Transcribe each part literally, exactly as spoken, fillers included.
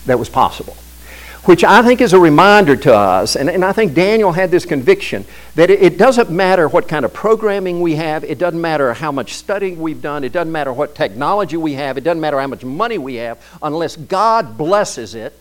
that was possible. Which I think is a reminder to us, and, and I think Daniel had this conviction, that it, it doesn't matter what kind of programming we have, it doesn't matter how much studying we've done, it doesn't matter what technology we have, it doesn't matter how much money we have, unless God blesses it,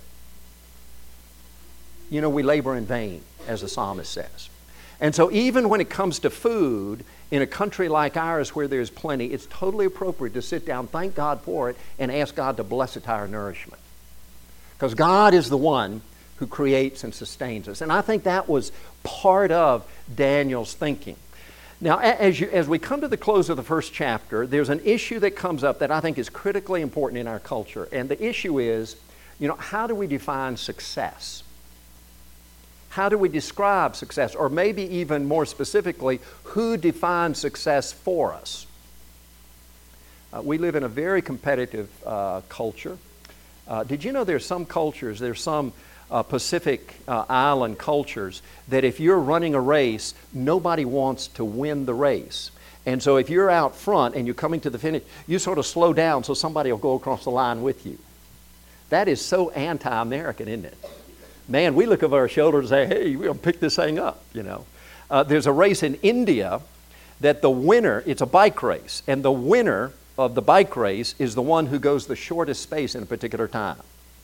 you know, we labor in vain, as the psalmist says. And so even when it comes to food, in a country like ours where there's plenty, it's totally appropriate to sit down, thank God for it, and ask God to bless it to our nourishment. Because God is the one who creates and sustains us. And I think that was part of Daniel's thinking. Now, as, you, as we come to the close of the first chapter, there's an issue that comes up that I think is critically important in our culture. And the issue is, you know, how do we define success? How do we describe success? Or maybe even more specifically, who defines success for us? Uh, we live in a very competitive uh, culture. Uh, did you know there's some cultures, there's some uh, Pacific uh, Island cultures that if you're running a race, nobody wants to win the race. And so if you're out front and you're coming to the finish, you sort of slow down so somebody will go across the line with you. That is so anti-American, isn't it? Man, we look over our shoulders and say, hey, we're going to pick this thing up, you know. Uh, there's a race in India that the winner, it's a bike race, and the winner of the bike race is the one who goes the shortest space in a particular time.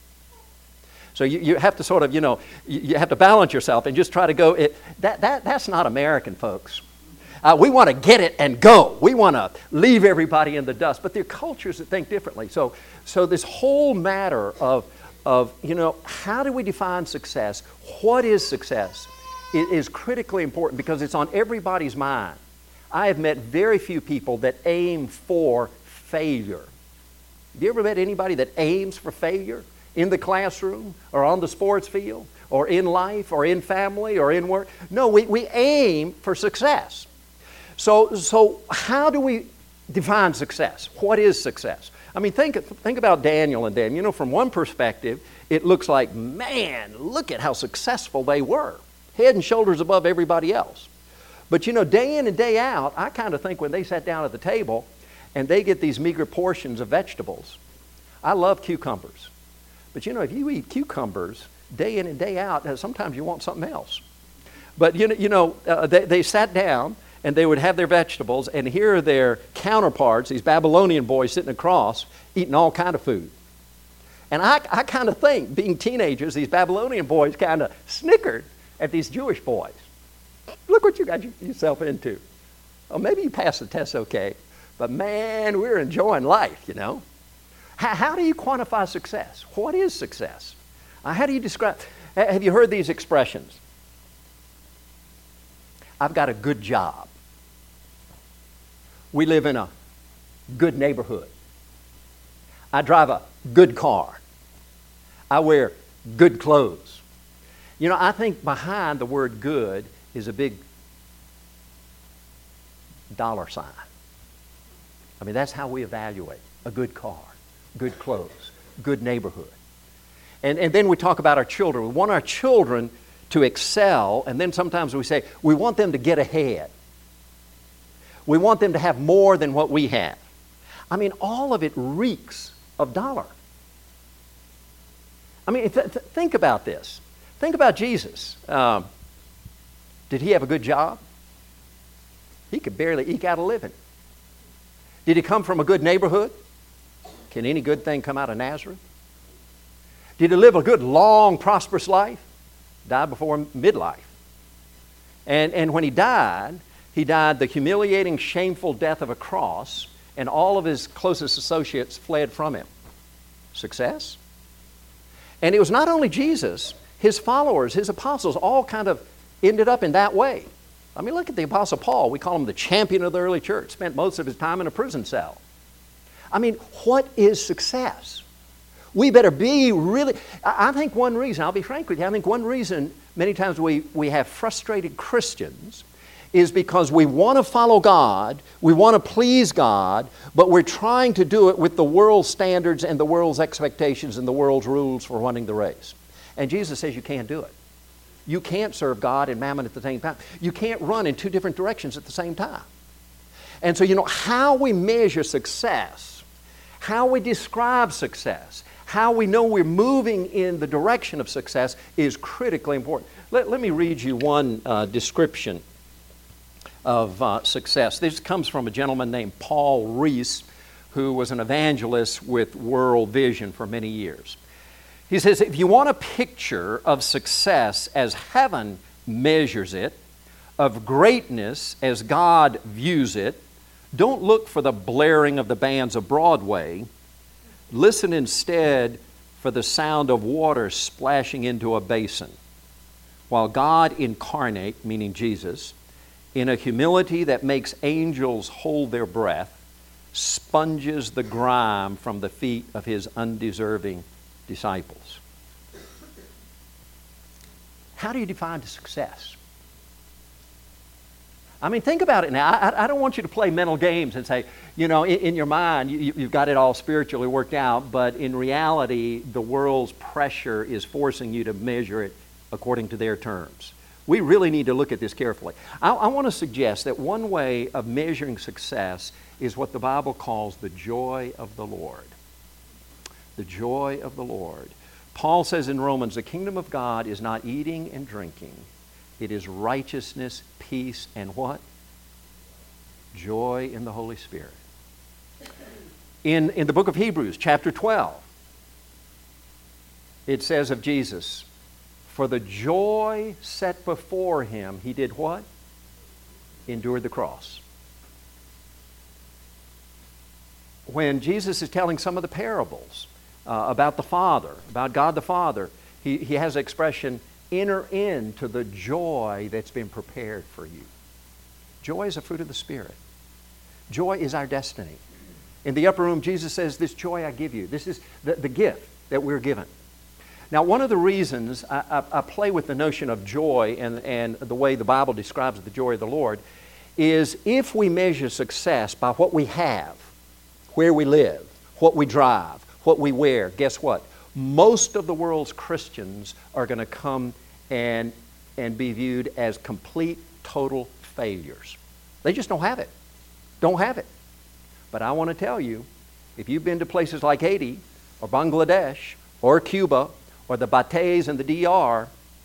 So you, you have to sort of, you know, you, you have to balance yourself and just try to go. It, that, that, that's not American, folks. Uh, we want to get it and go. We want to leave everybody in the dust. But there are cultures that think differently. So, so this whole matter of, of, you know, how do we define success? What is success? It is critically important because it's on everybody's mind. I have met very few people that aim for failure. Have you ever met anybody that aims for failure in the classroom or on the sports field or in life or in family or in work? No, we, we aim for success. So, so how do we define success? What is success? I mean, think, think about Daniel and Dan. You know, from one perspective, it looks like, man, look at how successful they were. Head and shoulders above everybody else. But you know, day in and day out, I kind of think when they sat down at the table and they get these meager portions of vegetables. I love cucumbers. But you know, if you eat cucumbers day in and day out, sometimes you want something else. But you know, you know uh, they, they sat down and they would have their vegetables, and here are their counterparts, these Babylonian boys sitting across, eating all kind of food. And I, I kind of think, being teenagers, these Babylonian boys kind of snickered at these Jewish boys. Look what you got yourself into. Oh, maybe you passed the test okay, but man, we're enjoying life, you know. How, how do you quantify success? What is success? Uh, how do you describe? Have you heard these expressions? I've got a good job. We live in a good neighborhood. I drive a good car. I wear good clothes. You know, I think behind the word good is a big dollar sign. I mean, that's how we evaluate a good car, good clothes, good neighborhood. And, and then we talk about our children. We want our children to excel, and then sometimes we say, we want them to get ahead. We want them to have more than what we have. I mean, all of it reeks of dollar. I mean, th- th- think about this. Think about Jesus. Um, did he have a good job? He could barely eke out a living. Did he come from a good neighborhood? Can any good thing come out of Nazareth? Did he live a good, long, prosperous life? Died before midlife. And, and when he died, he died the humiliating, shameful death of a cross, and all of his closest associates fled from him. Success? And it was not only Jesus, his followers, his apostles, all kind of ended up in that way. I mean, look at the Apostle Paul. We call him the champion of the early church. Spent most of his time in a prison cell. I mean, what is success? We better be really... I think one reason, I'll be frank with you, I think one reason many times we, we have frustrated Christians is because we want to follow God, we want to please God, but we're trying to do it with the world's standards and the world's expectations and the world's rules for running the race. And Jesus says you can't do it. You can't serve God and mammon at the same time. You can't run in two different directions at the same time. And so, you know, how we measure success, how we describe success, how we know we're moving in the direction of success is critically important. Let, let me read you one uh, description of uh, success. This comes from a gentleman named Paul Rees, who was an evangelist with World Vision for many years. He says, if you want a picture of success as heaven measures it, of greatness as God views it, don't look for the blaring of the bands of Broadway. Listen instead for the sound of water splashing into a basin, while God incarnate, meaning Jesus, in a humility that makes angels hold their breath, sponges the grime from the feet of His undeserving disciples. How do you define success? I mean, think about it now. I, I don't want you to play mental games and say, you know, in, in your mind, you, you've got it all spiritually worked out, but in reality, the world's pressure is forcing you to measure it according to their terms. We really need to look at this carefully. I, I want to suggest that one way of measuring success is what the Bible calls the joy of the Lord. The joy of the Lord. Paul says in Romans, the kingdom of God is not eating and drinking. It is righteousness, peace, and what? Joy in the Holy Spirit. In, in the book of Hebrews, chapter twelve, it says of Jesus, for the joy set before Him, He did what? Endured the cross. When Jesus is telling some of the parables uh, about the Father, about God the Father, He, he has the expression, enter into the joy that's been prepared for you. Joy is a fruit of the Spirit. Joy is our destiny. In the upper room, Jesus says, this joy I give you. This is the, the gift that we're given. Now, one of the reasons I, I, I play with the notion of joy and, and the way the Bible describes the joy of the Lord is if we measure success by what we have, where we live, what we drive, what we wear, guess what? Most of the world's Christians are going to come and, and be viewed as complete, total failures. They just don't have it. Don't have it. But I want to tell you, if you've been to places like Haiti or Bangladesh or Cuba or the Bates and the D R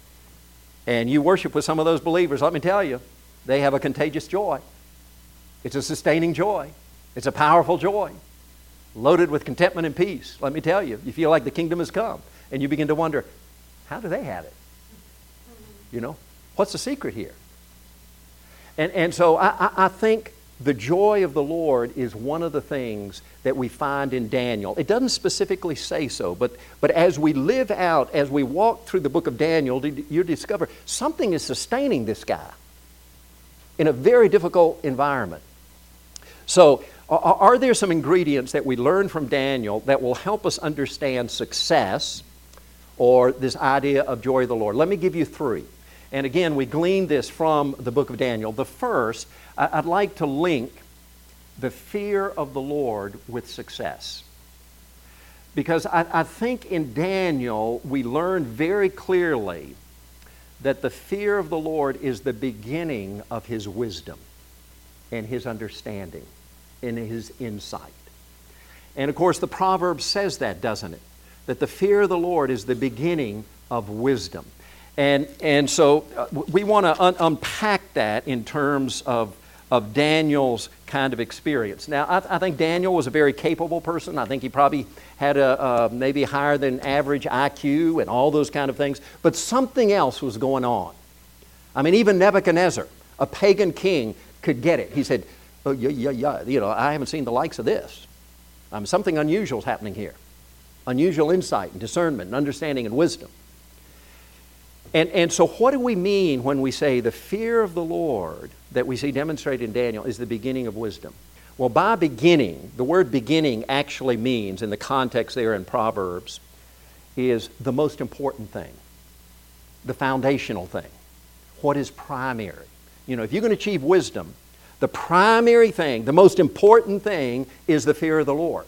and you worship with some of those believers, let me tell you, they have a contagious joy. It's a sustaining joy. It's a powerful joy. Loaded with contentment and peace. Let me tell you, you feel like the kingdom has come. And you begin to wonder, how do they have it? You know, what's the secret here? And, and so I, I, I think the joy of the Lord is one of the things that we find in Daniel. It doesn't specifically say so, but, but as we live out, as we walk through the book of Daniel, you discover something is sustaining this guy in a very difficult environment. So, are there some ingredients that we learn from Daniel that will help us understand success or this idea of joy of the Lord? Let me give you three. And again, we gleaned this from the book of Daniel. The first, I'd like to link the fear of the Lord with success. Because I, I think in Daniel, we learn very clearly that the fear of the Lord is the beginning of His wisdom and His understanding. In His insight. And of course the proverb says that, doesn't it? That the fear of the Lord is the beginning of wisdom. And, and so uh, we want to un- unpack that in terms of, of Daniel's kind of experience. Now I, I think Daniel was a very capable person. I think he probably had a uh, maybe higher than average I Q and all those kind of things. But something else was going on. I mean, even Nebuchadnezzar, a pagan king, could get it. He said, oh, yeah, yeah, yeah, you know, I haven't seen the likes of this. Um, something unusual is happening here. Unusual insight and discernment and understanding and wisdom. And, and so what do we mean when we say the fear of the Lord that we see demonstrated in Daniel is the beginning of wisdom? Well, by beginning, the word beginning actually means, in the context there in Proverbs, is the most important thing, the foundational thing, what is primary. You know, if you can achieve wisdom, the primary thing, the most important thing is the fear of the Lord.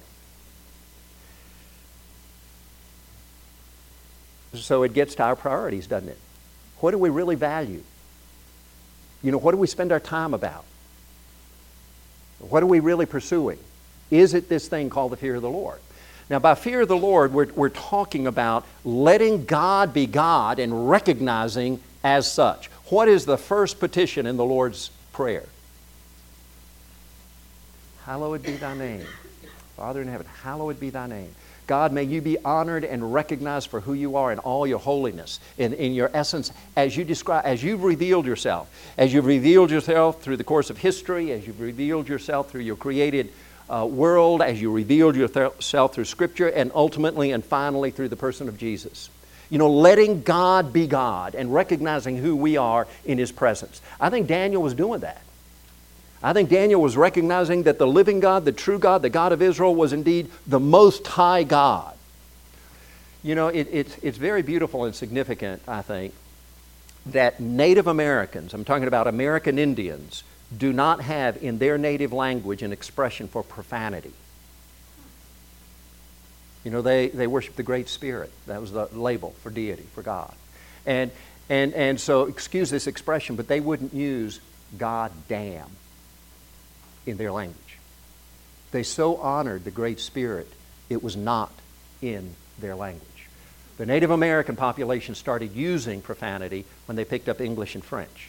So it gets to our priorities, doesn't it? What do we really value? You know, what do we spend our time about? What are we really pursuing? Is it this thing called the fear of the Lord? Now, by fear of the Lord, we're, we're talking about letting God be God and recognizing as such. What is the first petition in the Lord's Prayer? Hallowed be thy name. Father in heaven, hallowed be thy name. God, may you be honored and recognized for who you are in all your holiness, in, in your essence, as you describe, as you've revealed yourself, as you've revealed yourself through the course of history, as you've revealed yourself through your created uh, world, as you revealed yourself through Scripture, and ultimately and finally through the person of Jesus. You know, letting God be God and recognizing who we are in His presence. I think Daniel was doing that. I think Daniel was recognizing that the living God, the true God, the God of Israel was indeed the Most High God. You know, it, it's, it's very beautiful and significant, I think, that Native Americans, I'm talking about American Indians, do not have in their native language an expression for profanity. You know, they, they worship the Great Spirit. That was the label for deity, for God. And, and, and so, excuse this expression, but they wouldn't use God damn in their language. They so honored the Great Spirit, it was not in their language. The Native American population started using profanity when they picked up English and French.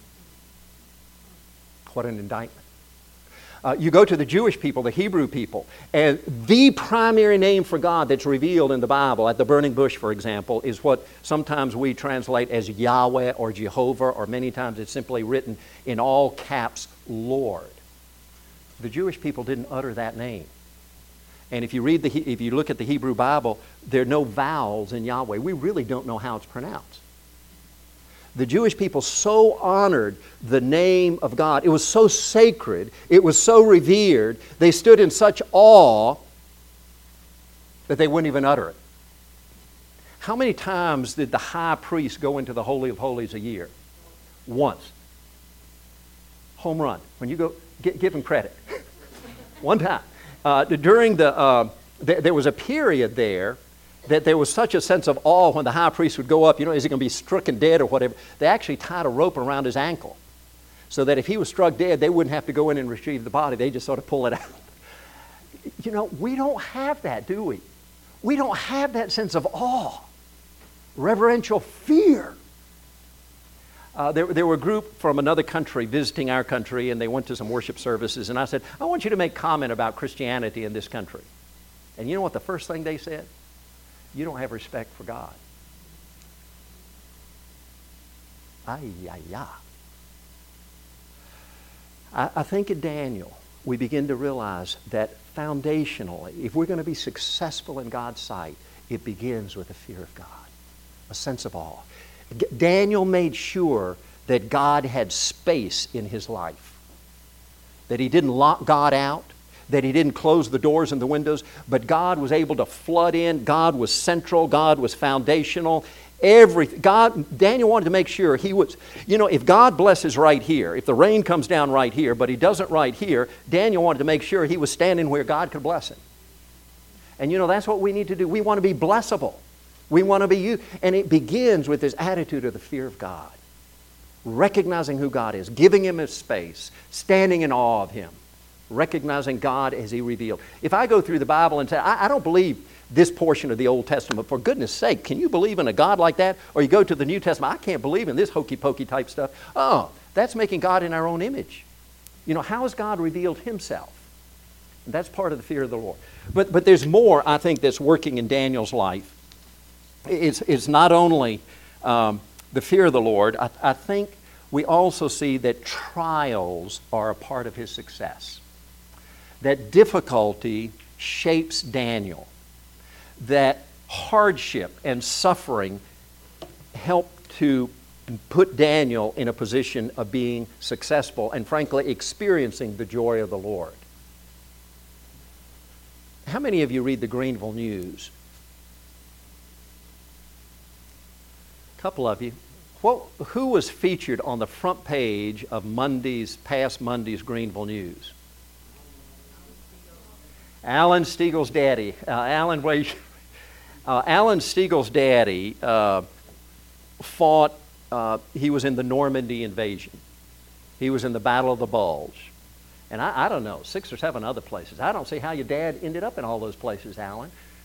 What an indictment. Uh, you go to the Jewish people, the Hebrew people, and the primary name for God that's revealed in the Bible, at the burning bush, for example, is what sometimes we translate as Yahweh or Jehovah, or many times it's simply written in all caps, Lord. The Jewish people didn't utter that name. And if you read the, if you look at the Hebrew Bible, there are no vowels in Yahweh. We really don't know how it's pronounced. The Jewish people so honored the name of God. It was so sacred. It was so revered. They stood in such awe that they wouldn't even utter it. How many times did the high priest go into the Holy of Holies a year? Once. Home run. When you go, get, give him credit. One time. Uh, during the, uh, th- there was a period there that there was such a sense of awe when the high priest would go up, you know, is he going to be stricken dead or whatever? They actually tied a rope around his ankle so that if he was struck dead, they wouldn't have to go in and retrieve the body. They just sort of pull it out. You know, we don't have that, do we? We don't have that sense of awe, reverential fear. Uh, there, there were a group from another country visiting our country, and they went to some worship services, and I said, I want you to make comment about Christianity in this country. And you know what the first thing they said? You don't have respect for God. Ay, ay, ay. I, I think in Daniel, we begin to realize that foundationally, if we're going to be successful in God's sight, it begins with a fear of God, a sense of awe. D- Daniel made sure that God had space in his life, that he didn't lock God out, that he didn't close the doors and the windows, but God was able to flood in. God was central. God was foundational. Every, God, Daniel wanted to make sure he was, you know, if God blesses right here, if the rain comes down right here, but he doesn't right here, Daniel wanted to make sure he was standing where God could bless him. And you know, that's what we need to do. We want to be blessable. We want to be you. And it begins with this attitude of the fear of God, recognizing who God is, giving him his space, standing in awe of him, recognizing God as he revealed. If I go through the Bible and say, I, I don't believe this portion of the Old Testament, for goodness sake, can you believe in a God like that? Or you go to the New Testament, I can't believe in this hokey-pokey type stuff. Oh, that's making God in our own image. You know, how has God revealed himself? And that's part of the fear of the Lord. But, but there's more, I think, that's working in Daniel's life. It's, it's not only um, the fear of the Lord. I, I think we also see that trials are a part of his success. That difficulty shapes Daniel. That hardship and suffering help to put Daniel in a position of being successful and, frankly, experiencing the joy of the Lord. How many of you read the Greenville News? A couple of you. What, who was featured on the front page of Monday's, past Monday's Greenville News? Alan Stiegel's daddy. Uh, Alan, uh, Alan Stiegel's daddy uh, fought, uh, he was in the Normandy invasion. He was in the Battle of the Bulge. And I, I don't know, six or seven other places. I don't see how your dad ended up in all those places, Alan.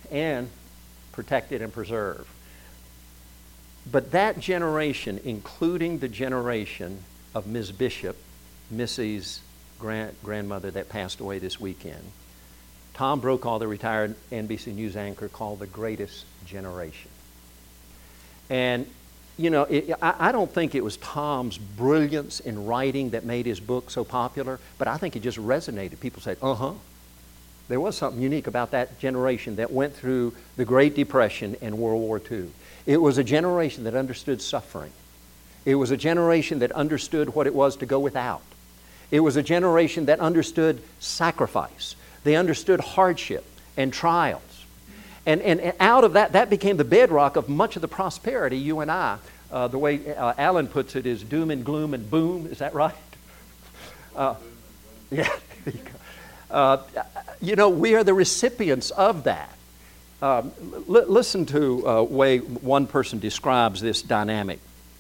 and protected and preserved. But that generation, including the generation of Miz Bishop, Missy's grand, grandmother that passed away this weekend, Tom Brokaw, the retired N B C News anchor, called the greatest generation. And, you know, it, I, I don't think it was Tom's brilliance in writing that made his book so popular, but I think it just resonated. People said, uh-huh. There was something unique about that generation that went through the Great Depression and World War Two. It was a generation that understood suffering. It was a generation that understood what it was to go without. It was a generation that understood sacrifice. They understood hardship and trials. And, and, and out of that, that became the bedrock of much of the prosperity you and I, uh, the way uh, Alan puts it, is doom and gloom and boom. Is that right? Uh, yeah. Uh, you know, we are the recipients of that. Um, l- listen to the uh, way one person describes this dynamic.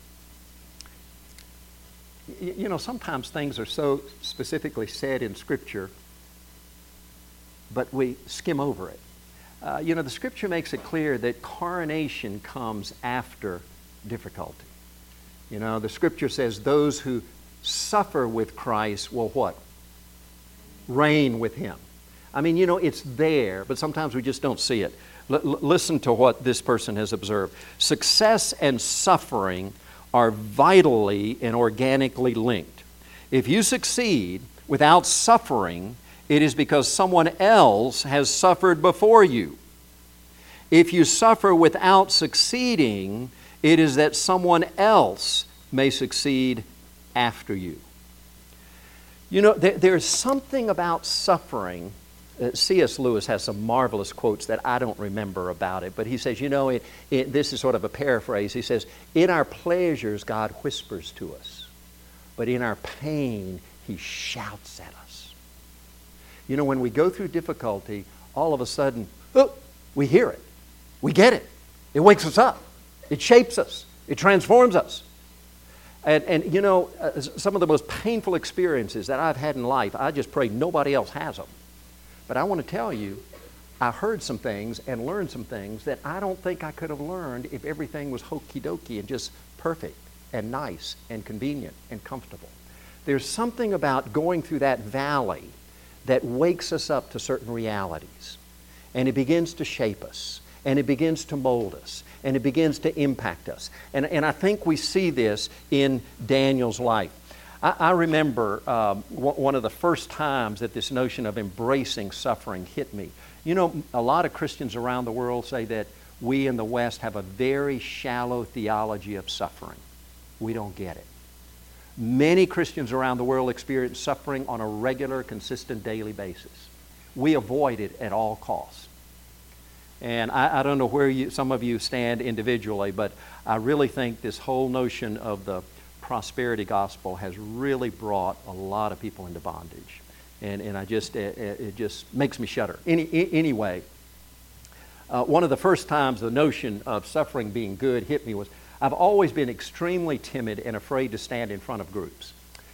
Y- you know, sometimes things are so specifically said in Scripture, but we skim over it. Uh, you know, the Scripture makes it clear that coronation comes after difficulty. You know, the Scripture says those who suffer with Christ will what? Reign with Him. I mean, you know, it's there, but sometimes we just don't see it. L- l- listen to what this person has observed. Success and suffering are vitally and organically linked. If you succeed without suffering, it is because someone else has suffered before you. If you suffer without succeeding, it is that someone else may succeed after you. You know, there, there's something about suffering. Uh, C S Lewis has some marvelous quotes that I don't remember about it, but he says, you know, it, it, this is sort of a paraphrase. He says, in our pleasures, God whispers to us, but in our pain, He shouts at us. You know, when we go through difficulty, all of a sudden, oh, we hear it. We get it. It wakes us up. It shapes us. It transforms us. And, and you know, uh, some of the most painful experiences that I've had in life, I just pray nobody else has them. But I want to tell you, I heard some things and learned some things that I don't think I could have learned if everything was hokey-dokey and just perfect and nice and convenient and comfortable. There's something about going through that valley that wakes us up to certain realities. And it begins to shape us. And it begins to mold us. And it begins to impact us. And, and I think we see this in Daniel's life. I, I remember um, w- one of the first times that this notion of embracing suffering hit me. You know, a lot of Christians around the world say that we in the West have a very shallow theology of suffering. We don't get it. Many Christians around the world experience suffering on a regular, consistent, daily basis. We avoid it at all costs. And I, I don't know where you, some of you stand individually, but I really think this whole notion of the prosperity gospel has really brought a lot of people into bondage. And, and I just, it, it just makes me shudder. Any, anyway, uh, one of the first times the notion of suffering being good hit me was, I've always been extremely timid and afraid to stand in front of groups.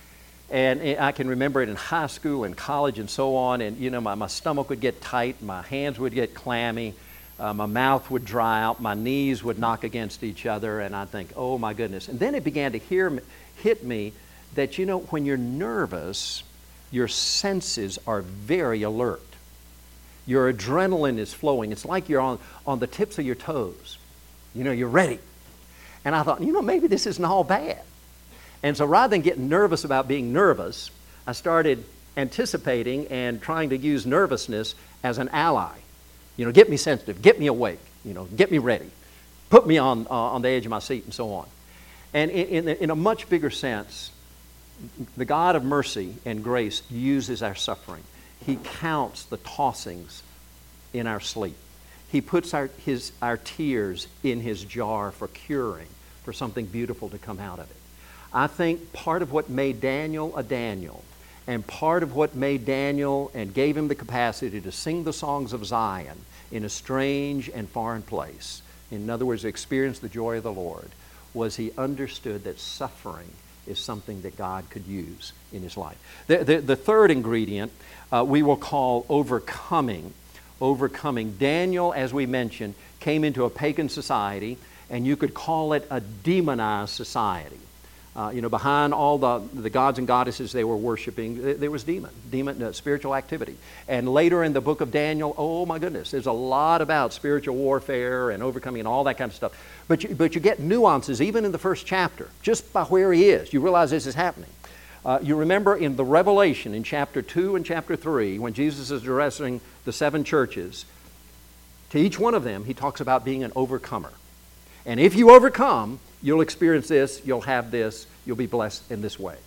And I can remember it in high school and college and so on, and you know, my, my stomach would get tight, my hands would get clammy, uh, my mouth would dry out, my knees would knock against each other, and I'd think, oh my goodness. And then it began to hear, hit me that, you know, when you're nervous, your senses are very alert. Your adrenaline is flowing. It's like you're on, on the tips of your toes. You know, you're ready. And I thought, you know, maybe this isn't all bad. And so rather than getting nervous about being nervous, I started anticipating and trying to use nervousness as an ally. You know, get me sensitive, get me awake, you know, get me ready, put me on, uh, on the edge of my seat and so on. And in, in, in a much bigger sense, the God of mercy and grace uses our suffering. He counts the tossings in our sleep. He puts our, his, our tears in His jar for curing, for something beautiful to come out of it. I think part of what made Daniel a Daniel, and part of what made Daniel and gave him the capacity to sing the songs of Zion in a strange and foreign place, in other words, experience the joy of the Lord, was he understood that suffering is something that God could use in his life. The, the, the third ingredient uh, we will call overcoming, overcoming. Daniel, as we mentioned, came into a pagan society, and you could call it a demonized society. Uh, you know, behind all the, the gods and goddesses they were worshiping, there was demon, demon uh, spiritual activity. And later in the book of Daniel, oh my goodness, there's a lot about spiritual warfare and overcoming and all that kind of stuff. But you, but you get nuances even in the first chapter, just by where he is. You realize this is happening. Uh, you remember in the Revelation in chapter two and chapter three, when Jesus is addressing the seven churches, to each one of them, he talks about being an overcomer. And if you overcome, you'll experience this, you'll have this, you'll be blessed in this way.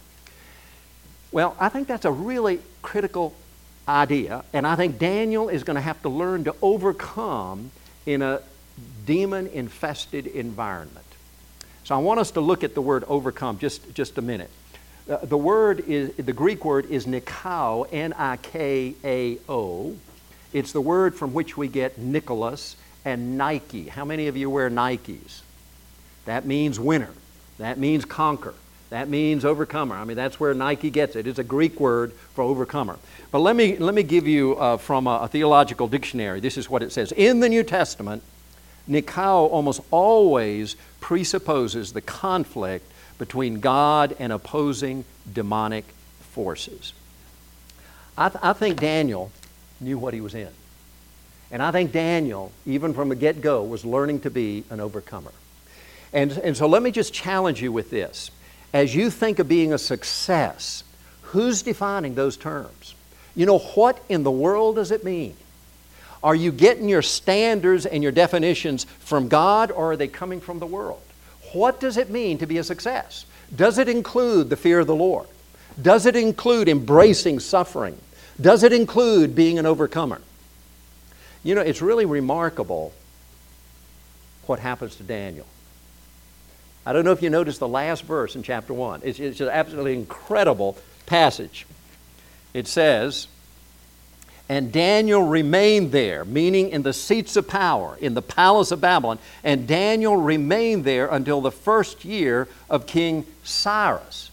Well, I think that's a really critical idea, and I think Daniel is going to have to learn to overcome in a demon-infested environment. So I want us to look at the word overcome just, just a minute. Uh, the word is, the Greek word is nikao, N I K A O. It's the word from which we get Nicholas and Nike. How many of you wear Nikes? That means winner. That means conquer. That means overcomer. I mean, that's where Nike gets it. It's a Greek word for overcomer. But let me, let me give you uh, from a, a theological dictionary. This is what it says. In the New Testament, nikao almost always presupposes the conflict between God and opposing demonic forces. I, th- I think Daniel knew what he was in. And I think Daniel, even from the get-go, was learning to be an overcomer. And, and so let me just challenge you with this. As you think of being a success, who's defining those terms? You know, what in the world does it mean? Are you getting your standards and your definitions from God, or are they coming from the world? What does it mean to be a success? Does it include the fear of the Lord? Does it include embracing suffering? Does it include being an overcomer? You know, it's really remarkable what happens to Daniel. I don't know if you noticed the last verse in chapter one. It's, it's an absolutely incredible passage. It says, and Daniel remained there, meaning in the seats of power, in the palace of Babylon, and Daniel remained there until the first year of King Cyrus.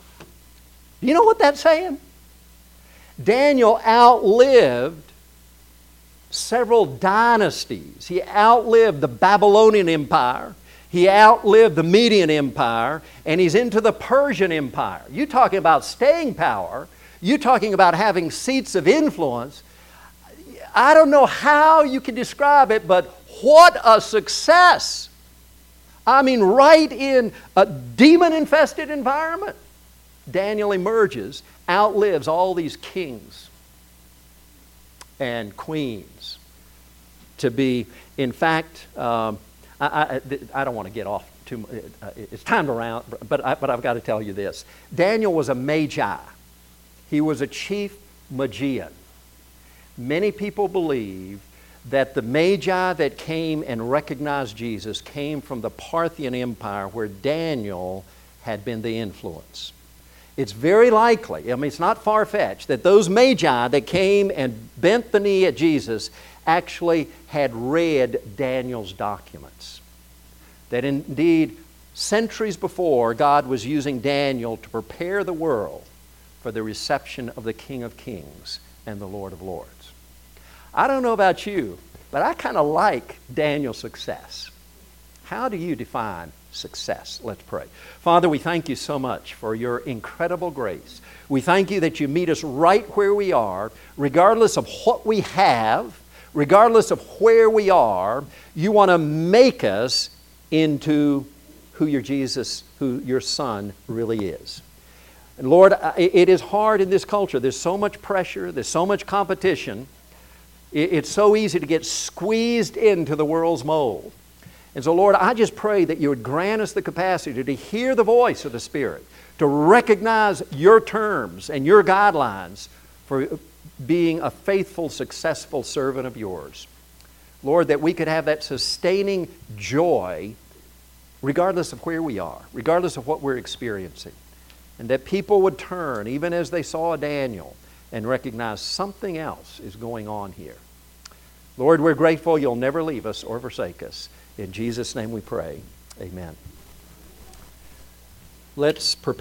Do you know what that's saying? Daniel outlived several dynasties. He outlived the Babylonian Empire. He outlived the Median Empire, and he's into the Persian Empire. You're talking about staying power. You're talking about having seats of influence. I don't know how you can describe it, but what a success. I mean, right in a demon-infested environment, Daniel emerges, outlives all these kings and queens to be, in fact, um, I, I, I don't want to get off too much. It's time to round, but, I, but I've got to tell you this. Daniel was a magi. He was a chief Magian. Many people believe that the magi that came and recognized Jesus came from the Parthian Empire, where Daniel had been the influence. It's very likely, I mean, it's not far-fetched, that those magi that came and bent the knee at Jesus actually had read Daniel's documents. That indeed, centuries before, God was using Daniel to prepare the world for the reception of the King of Kings and the Lord of Lords. I don't know about you, but I kind of like Daniel's success. How do you define success? Let's pray. Father, we thank you so much for your incredible grace. We thank you that you meet us right where we are, regardless of what we have, regardless of where we are. You want to make us into who your Jesus, who your Son really is. And Lord, it is hard in this culture. There's so much pressure. There's so much competition. It's so easy to get squeezed into the world's mold. And so, Lord, I just pray that you would grant us the capacity to hear the voice of the Spirit, to recognize your terms and your guidelines for being a faithful, successful servant of yours. Lord, that we could have that sustaining joy regardless of where we are, regardless of what we're experiencing. And that people would turn, even as they saw Daniel, and recognize something else is going on here. Lord, we're grateful you'll never leave us or forsake us. In Jesus' name we pray. Amen. Let's prepare.